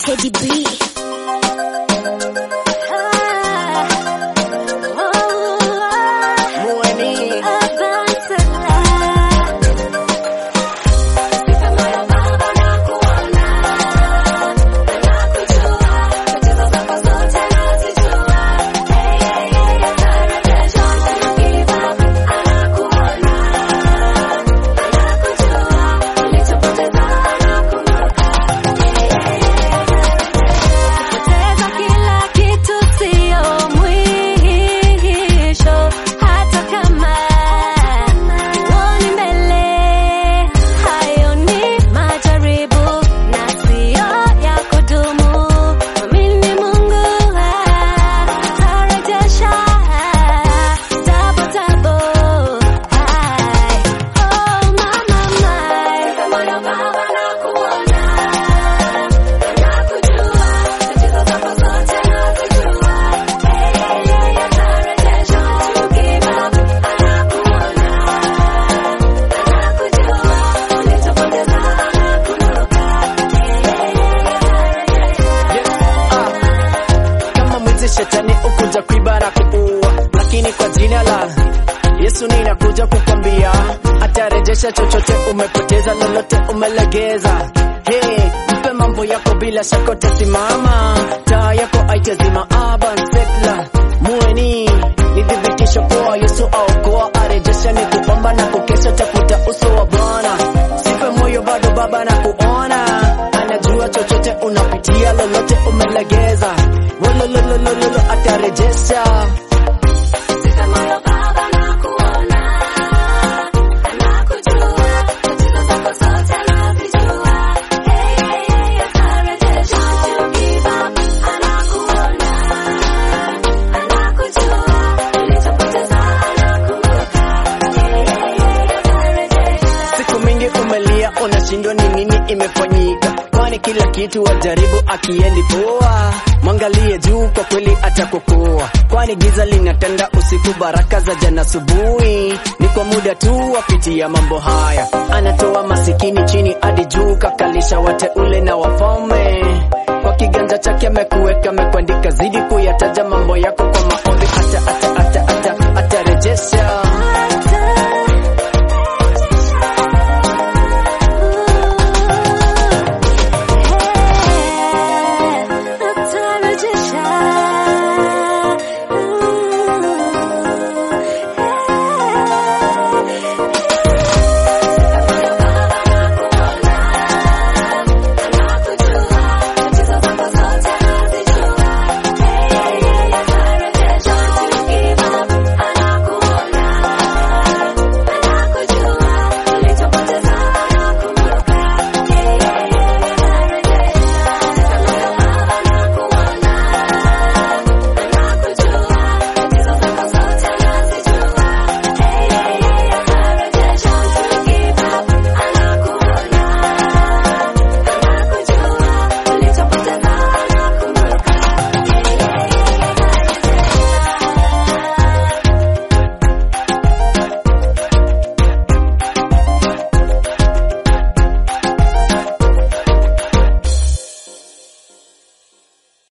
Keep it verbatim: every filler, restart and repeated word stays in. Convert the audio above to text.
K D B. Shetani ukuja kuibara kuua, lakini kwa jina la Yesu ninakuja kukwambia atarejesha chochote umepoteza, lolote umelegeza. Hey, mpe mambo yako bila shaka utasimama, taa yako aitazima. Aban Setla Mueni ni thibitisho kwa Yesu aokoa, arejesha ni kupamba na kukesha, tafuta uso wa Bwana. Sipe moyo bado baba na kuona, anajua chochote unapitia, lolote umelegeza. Wolololololo atarejesha. Sipe moyo baba na kuona, anakujua, tatizo zako zote anazijua. Hey, hey, hey, atarejesha. Don't give up, anakuona, anakujua, ulichopoteza anakumbuka. Hey, hey, hey, atarejesha. Siku mingi umelia, unashindwa ni nini imefanyika, kwani kila kitu wajaribu akiendi poa. Mwangalie juu, kwa kweli atakukoa, kwani giza linatanda usiku, baraka za jana asubuhi. Ni kwa muda tu wapitia mambo haya, anatoa masikini chini hadi juu, kakalisha wateule na wafalme. Kwa kiganja chake amekuweka, amekuandika, zidi kuyataja mambo yako kwa maoni.